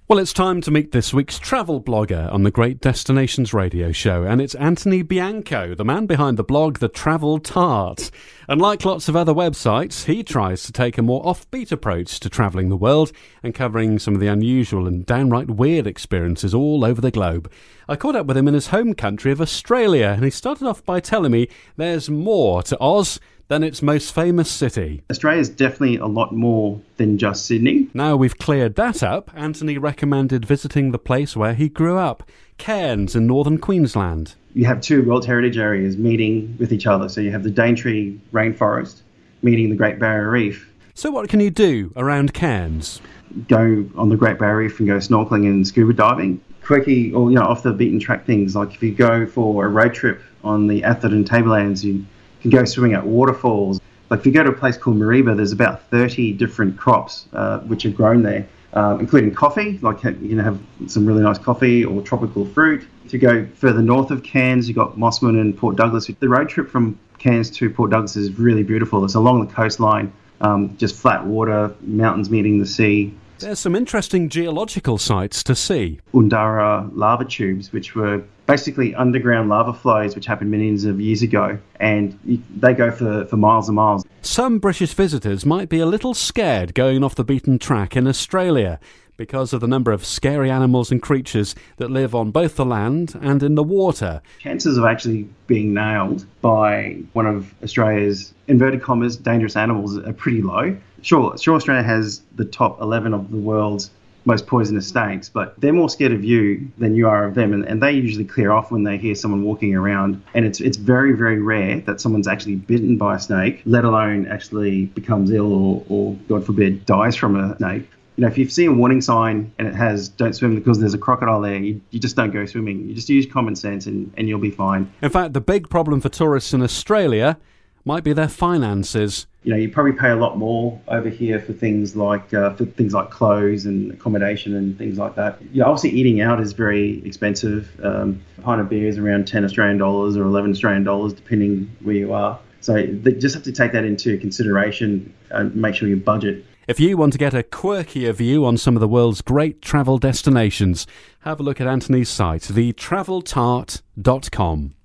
Well, it's time to meet this week's travel blogger on the Great Destinations Radio Show, and it's Anthony Bianco, the man behind the blog The Travel Tart. And like lots of other websites, he tries to take a more offbeat approach to travelling the world and covering some of the unusual and downright weird experiences all over the globe. I caught up with him in his home country of Australia, and he started off by telling me there's more to Oz than its most famous city. Australia is definitely a lot more than just Sydney. Now we've cleared that up, Anthony recommended visiting the place where he grew up, Cairns in northern Queensland. You have two World Heritage Areas meeting with each other. So you have the Daintree Rainforest meeting the Great Barrier Reef. So what can you do around Cairns? Go on the Great Barrier Reef and go snorkeling and scuba diving. Quirky or off the beaten track things, like if you go for a road trip on the Atherton Tablelands, you can go swimming at waterfalls. Like if you go to a place called Mareeba, there's about 30 different crops which are grown there, including coffee. Like you can have some really nice coffee or tropical fruit. To go further north of Cairns, you've got Mossman and Port Douglas. The road trip from Cairns to Port Douglas is really beautiful. It's along the coastline, just flat water, mountains meeting the sea. There's some interesting geological sites to see. Undara lava tubes, which were basically underground lava flows which happened millions of years ago, and they go for miles and miles. Some British visitors might be a little scared going off the beaten track in Australia because of the number of scary animals and creatures that live on both the land and in the water. Chances of actually being nailed by one of Australia's, inverted commas, dangerous animals are pretty low. Sure, Australia has the top 11 of the world's most poisonous snakes, but they're more scared of you than you are of them, and they usually clear off when they hear someone walking around. And it's very, very rare that someone's actually bitten by a snake, let alone actually becomes ill or God forbid, dies from a snake. If you see a warning sign and it has "don't swim because there's a crocodile there," you just don't go swimming. You just use common sense and you'll be fine. In fact, the big problem for tourists in Australia might be their finances. You probably pay a lot more over here for things like clothes and accommodation and things like that. Obviously eating out is very expensive. A pint of beer is around $10 Australian or $11 depending where you are. So they just have to take that into consideration and make sure you budget. If you want to get a quirkier view on some of the world's great travel destinations, have a look at Anthony's site, thetraveltart.com.